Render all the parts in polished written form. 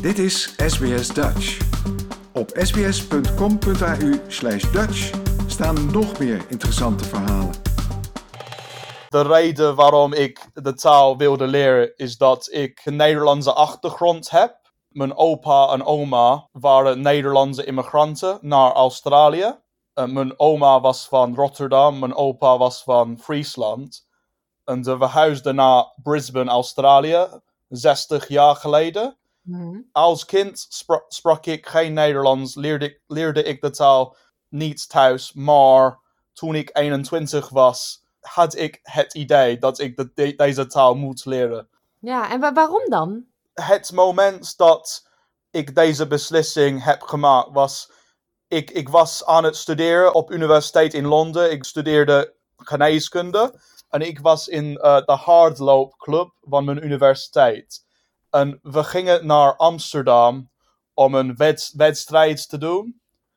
Dit is SBS Dutch. Op sbs.com.au/Dutch staan nog meer interessante verhalen. De reden waarom ik de taal wilde leren is dat ik een Nederlandse achtergrond heb. Mijn opa en oma waren Nederlandse immigranten naar Australië. Mijn oma was van Rotterdam, mijn opa was van Friesland. En ze verhuisden naar Brisbane, Australië, 60 jaar geleden. Mm. Als kind sprak ik geen Nederlands, leerde ik de taal niet thuis. Maar toen ik 21 was, had ik het idee dat ik deze taal moet leren. Ja, en waarom dan? Het moment dat ik deze beslissing heb gemaakt was... Ik was aan het studeren op universiteit in Londen. Ik studeerde geneeskunde. En ik was in de hardloopclub van mijn universiteit. En we gingen naar Amsterdam om een wedstrijd te doen.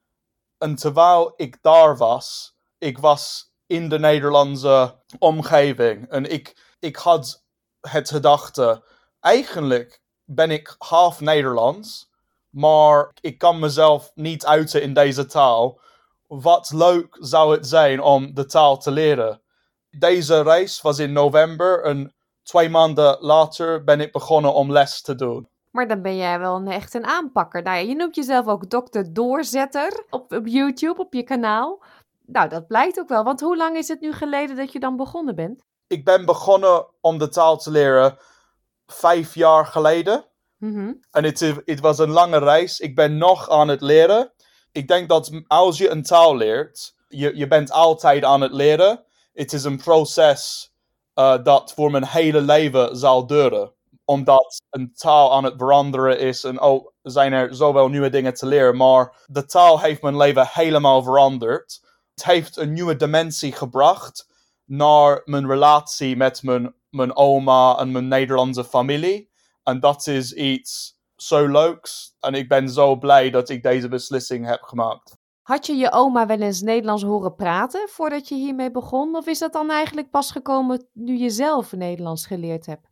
En terwijl ik daar was, ik was in de Nederlandse omgeving. En ik had het gedachte, eigenlijk ben ik half Nederlands, maar ik kan mezelf niet uiten in deze taal. Wat leuk zou het zijn om de taal te leren. Deze reis was in november en 2 maanden later ben ik begonnen om les te doen. Maar dan ben jij wel echt een aanpakker. Nou ja, je noemt jezelf ook dokter Doorzetter op YouTube, op je kanaal. Nou, dat blijkt ook wel. Want hoe lang is het nu geleden dat je dan begonnen bent? Ik ben begonnen om de taal te leren 5 jaar geleden. Mm-hmm. En het was een lange reis. Ik ben nog aan het leren. Ik denk dat als je een taal leert, je bent altijd aan het leren. Het is een proces dat voor mijn hele leven zal duren. Omdat een taal aan het veranderen is en zijn er zoveel nieuwe dingen te leren. Maar de taal heeft mijn leven helemaal veranderd. Het heeft een nieuwe dimensie gebracht naar mijn relatie met mijn oma en mijn Nederlandse familie. En dat is iets zo leuks. En ik ben zo blij dat ik deze beslissing heb gemaakt. Had je je oma wel eens Nederlands horen praten voordat je hiermee begon? Of is dat dan eigenlijk pas gekomen nu je zelf Nederlands geleerd hebt?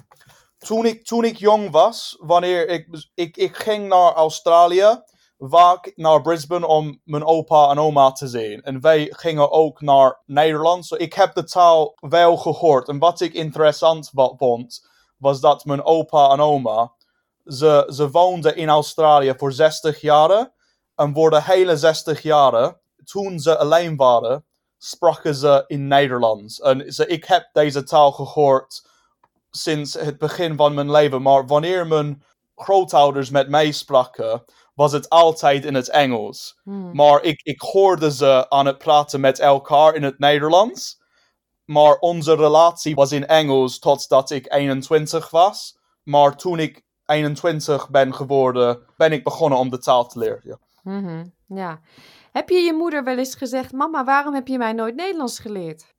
Toen ik jong was, wanneer ik ging naar Australië, vaak naar Brisbane om mijn opa en oma te zien. En wij gingen ook naar Nederland. So ik heb de taal wel gehoord. En wat ik interessant vond, was dat mijn opa en oma, ze woonden in Australië voor 60 jaar. En voor de hele 60 jaar, toen ze alleen waren, spraken ze in Nederlands. En ik heb deze taal gehoord sinds het begin van mijn leven. Maar wanneer mijn grootouders met mij spraken, was het altijd in het Engels. Maar ik hoorde ze aan het praten met elkaar in het Nederlands. Maar onze relatie was in Engels totdat ik 21 was. Maar toen ik 21 ben geworden, ben ik begonnen om de taal te leren. Ja. Mm-hmm. Ja. Heb je moeder wel eens gezegd, mama, waarom heb je mij nooit Nederlands geleerd?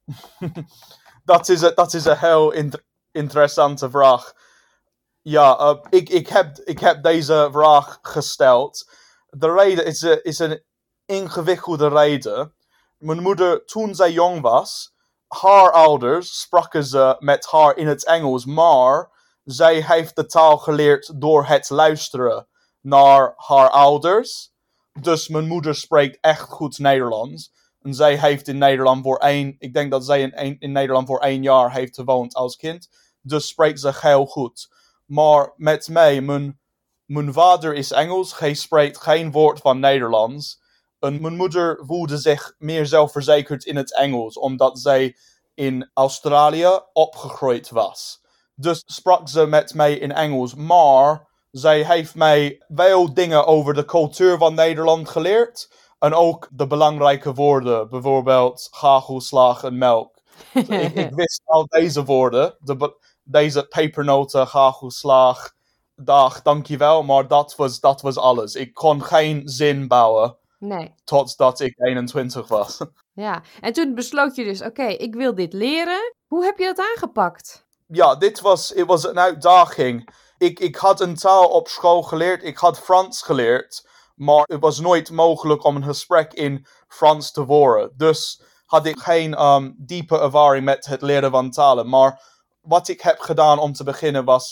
Dat is een heel interessante vraag. Ja, ik heb deze vraag gesteld. De reden is een ingewikkelde reden. Mijn moeder, toen zij jong was, haar ouders spraken ze met haar in het Engels, maar zij heeft de taal geleerd door het luisteren naar haar ouders. Dus mijn moeder spreekt echt goed Nederlands. En zij heeft in Nederland ik denk dat zij in Nederland voor 1 jaar heeft gewoond als kind. Dus spreekt ze heel goed. Maar met mij, mijn vader is Engels. Hij spreekt geen woord van Nederlands. En mijn moeder voelde zich meer zelfverzekerd in het Engels, omdat zij in Australië opgegroeid was. Dus sprak ze met mij in Engels, maar zij heeft mij veel dingen over de cultuur van Nederland geleerd. En ook de belangrijke woorden, bijvoorbeeld hagelslag en melk. Dus ik wist al deze woorden, deze pepernoten, hagelslag, dag, dankjewel, maar dat was alles. Ik kon geen zin bouwen. Nee. Totdat ik 21 was. Ja, en toen besloot je dus, oké, ik wil dit leren. Hoe heb je dat aangepakt? Ja, het was een uitdaging. Ik had een taal op school geleerd. Ik had Frans geleerd. Maar het was nooit mogelijk om een gesprek in Frans te voeren. Dus had ik geen diepe ervaring met het leren van talen. Maar wat ik heb gedaan om te beginnen was...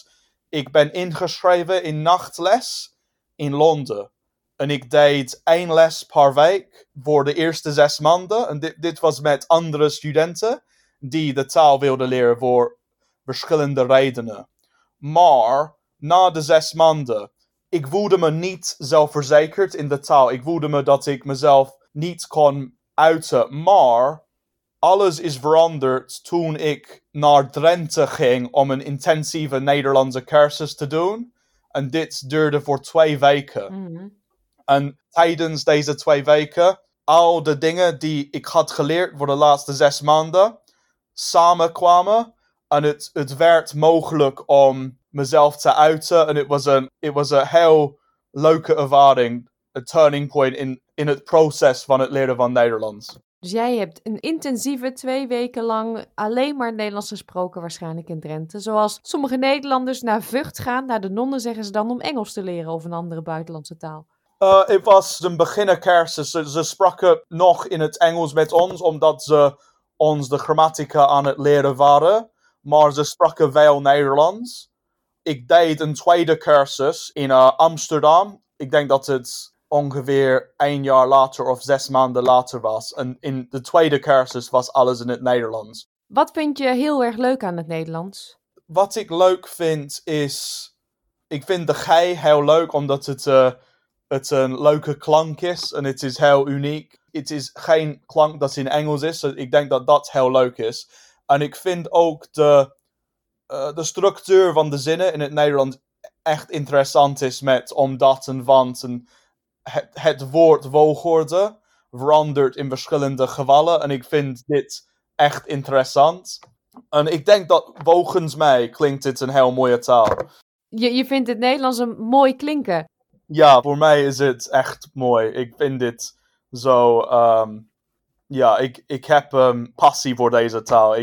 Ik ben ingeschreven in nachtles in Londen. En ik deed 1 les per week voor de eerste 6 maanden. En dit was met andere studenten die de taal wilden leren voor verschillende redenen. Maar na de 6 maanden, ik voelde me niet zelfverzekerd in de taal. Ik voelde me dat ik mezelf niet kon uiten. Maar alles is veranderd toen ik naar Drenthe ging om een intensieve Nederlandse cursus te doen. En dit duurde voor 2 weken. Mhm. En tijdens deze 2 weken, al de dingen die ik had geleerd voor de laatste 6 maanden, samenkwamen. En het werd mogelijk om mezelf te uiten. En het was een heel leuke ervaring. Een turning point in het proces van het leren van Nederlands. Dus jij hebt een intensieve 2 weken lang alleen maar Nederlands gesproken waarschijnlijk in Drenthe. Zoals sommige Nederlanders naar Vught gaan, naar de nonnen zeggen ze dan om Engels te leren of een andere buitenlandse taal. Het was een beginnercursus. Ze spraken nog in het Engels met ons, omdat ze ons de grammatica aan het leren waren. Maar ze spraken veel Nederlands. Ik deed een tweede cursus in Amsterdam. Ik denk dat het ongeveer 1 jaar later of 6 maanden later was. En in de tweede cursus was alles in het Nederlands. Wat vind je heel erg leuk aan het Nederlands? Wat ik leuk vind is... Ik vind de G heel leuk, omdat het een leuke klank is. En het is heel uniek. Het is geen klank dat in Engels is. Dus ik denk dat dat heel leuk is. En ik vind ook de structuur van de zinnen in het Nederlands echt interessant is met omdat en want. En het woord volgorde verandert in verschillende gevallen. En ik vind dit echt interessant. En ik denk dat volgens mij klinkt dit een heel mooie taal. Je vindt het Nederlands een mooi klinken. Ja, voor mij is het echt mooi. Ik vind dit zo... ik heb passie voor deze taal.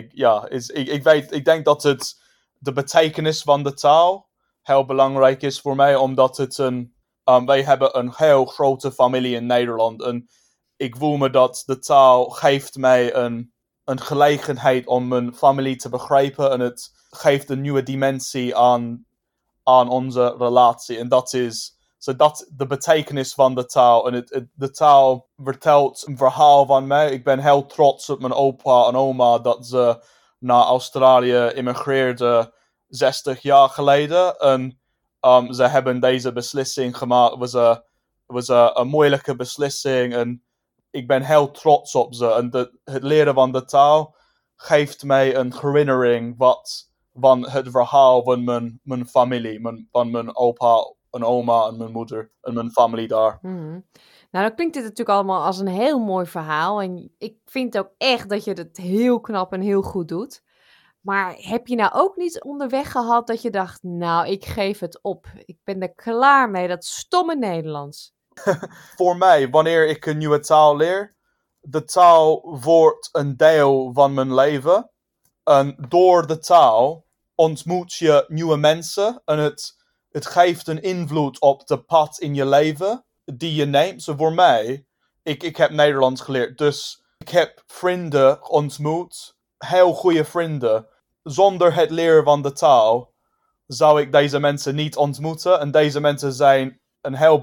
Ik denk dat de betekenis van de taal heel belangrijk is voor mij, omdat wij hebben een heel grote familie in Nederland. En ik voel me dat de taal geeft mij een gelegenheid om mijn familie te begrijpen. En het geeft een nieuwe dimensie aan onze relatie. En dat is de betekenis van de taal. En de taal vertelt een verhaal van mij. Ik ben heel trots op mijn opa en oma dat ze naar Australië immigreerden 60 jaar geleden. En ze hebben deze beslissing gemaakt. Het was een moeilijke beslissing. En ik ben heel trots op ze. En het leren van de taal geeft mij een herinnering van het verhaal van mijn familie. Van mijn opa en oma en mijn moeder en mijn familie daar. Mhm. Nou, dan klinkt dit natuurlijk allemaal als een heel mooi verhaal. En ik vind ook echt dat je het heel knap en heel goed doet. Maar heb je nou ook niet onderweg gehad dat je dacht, nou, ik geef het op. Ik ben er klaar mee, dat stomme Nederlands. Voor mij, wanneer ik een nieuwe taal leer, de taal wordt een deel van mijn leven. En door de taal ontmoet je nieuwe mensen. En het geeft een invloed op de pad in je leven die je neemt. Zo voor mij, ik heb Nederlands geleerd. Dus ik heb vrienden ontmoet. Heel goede vrienden. Zonder het leren van de taal zou ik deze mensen niet ontmoeten. En deze mensen zijn een heel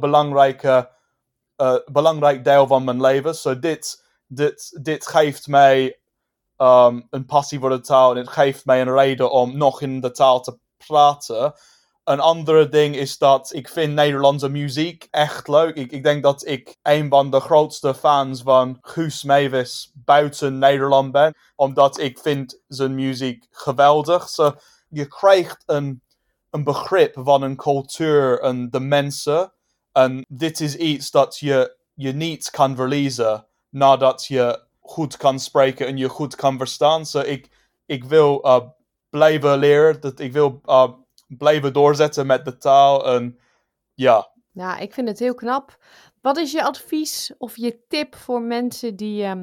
belangrijk deel van mijn leven. So dit geeft mij een passie voor de taal. En het geeft mij een reden om nog in de taal te praten. Een andere ding is dat ik vind Nederlandse muziek echt leuk. Ik denk dat ik een van de grootste fans van Guus Meeuwis buiten Nederland ben. Omdat ik vind zijn muziek geweldig. So, je krijgt een begrip van een cultuur en de mensen. En dit is iets dat je niet kan verliezen nadat je goed kan spreken en je goed kan verstaan. So, ik wil blijven leren. Ik wil blijven doorzetten met de taal. En ja. Ja, ik vind het heel knap. Wat is je advies of je tip voor mensen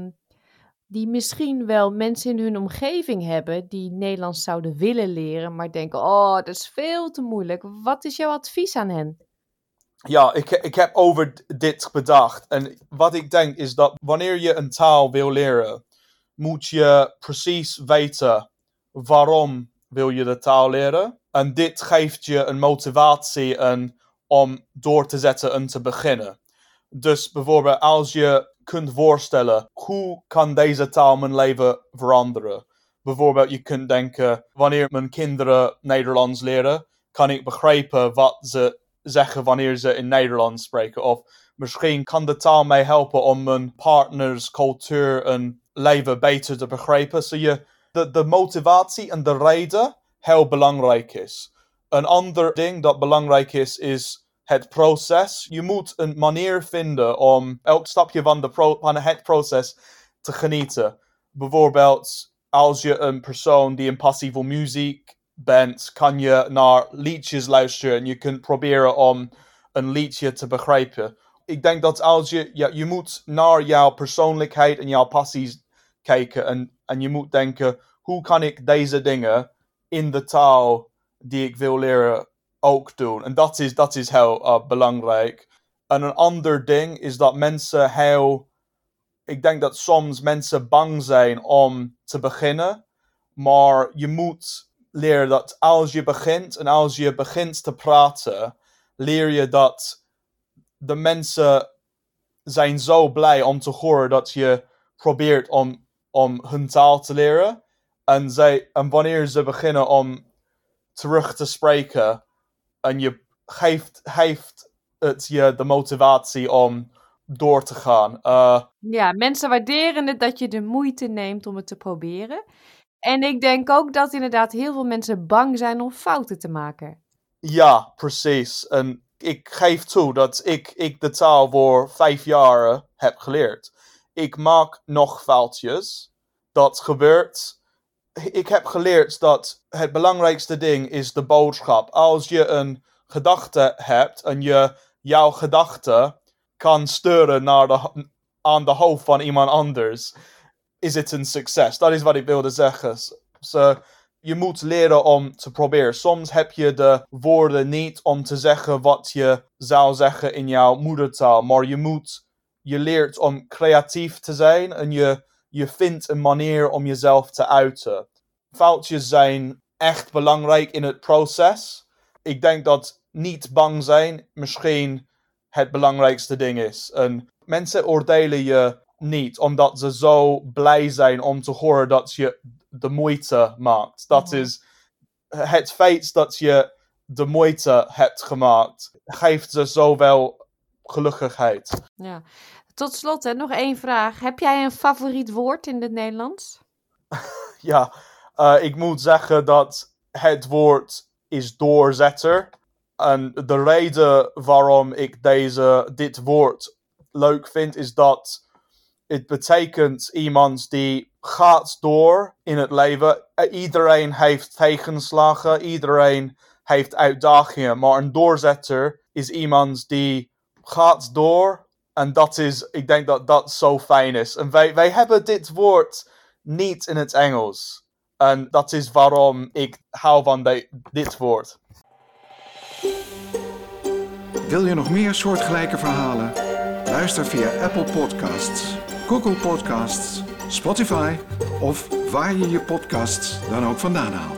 die misschien wel mensen in hun omgeving hebben die Nederlands zouden willen leren, maar denken, oh, dat is veel te moeilijk. Wat is jouw advies aan hen? Ja, ik heb over dit bedacht. En wat ik denk is dat wanneer je een taal wil leren, moet je precies weten waarom wil je de taal leren. En dit geeft je een motivatie om door te zetten en te beginnen. Dus bijvoorbeeld als je kunt voorstellen, hoe kan deze taal mijn leven veranderen? Bijvoorbeeld je kunt denken, wanneer mijn kinderen Nederlands leren, kan ik begrijpen wat ze zeggen wanneer ze in Nederlands spreken. Of misschien kan de taal mij helpen om mijn partners cultuur en leven beter te begrijpen. Zodat de motivatie en de reden heel belangrijk is. Een ander ding dat belangrijk is het proces. Je moet een manier vinden om elk stapje van het proces te genieten. Bijvoorbeeld, als je een persoon die een passie voor muziek bent, kan je naar liedjes luisteren en je kunt proberen om een liedje te begrijpen. Ik denk dat als je moet naar jouw persoonlijkheid en jouw passies kijken en je moet denken, hoe kan ik deze dingen in de taal die ik wil leren ook doen? En dat is heel belangrijk. En een ander ding is dat ik denk dat soms mensen bang zijn om te beginnen. Maar je moet leren dat als je begint en als je begint te praten, leer je dat de mensen zijn zo blij om te horen dat je probeert om hun taal te leren. En wanneer ze beginnen om terug te spreken en je geeft het je de motivatie om door te gaan. Ja, mensen waarderen het dat je de moeite neemt om het te proberen. En ik denk ook dat inderdaad heel veel mensen bang zijn om fouten te maken. Ja, precies. En ik geef toe dat ik de taal voor 5 jaar heb geleerd. Ik maak nog foutjes. Dat gebeurt. Ik heb geleerd dat het belangrijkste ding is de boodschap. Als je een gedachte hebt en jouw gedachte kan sturen aan de hoofd van iemand anders, is het een succes. Dat is wat ik wilde zeggen. Je moet leren om te proberen. Soms heb je de woorden niet om te zeggen wat je zou zeggen in jouw moedertaal. Maar je leert om creatief te zijn en je vindt een manier om jezelf te uiten. Foutjes zijn echt belangrijk in het proces. Ik denk dat niet bang zijn misschien het belangrijkste ding is. En mensen oordelen je niet omdat ze zo blij zijn om te horen dat je de moeite maakt. Dat is het feit dat je de moeite hebt gemaakt, geeft ze zoveel gelukkigheid. Ja. Tot slot, nog 1 vraag. Heb jij een favoriet woord in het Nederlands? Ja, ik moet zeggen dat het woord is doorzetter. En de reden waarom ik dit woord leuk vind, is dat het betekent iemand die gaat door in het leven. Iedereen heeft tegenslagen, iedereen heeft uitdagingen. Maar een doorzetter is iemand die gaat door. En ik denk dat dat zo fijn is. En wij hebben dit woord niet in het Engels. En dat is waarom ik hou van dit woord. Wil je nog meer soortgelijke verhalen? Luister via Apple Podcasts, Google Podcasts, Spotify of waar je je podcasts dan ook vandaan haalt.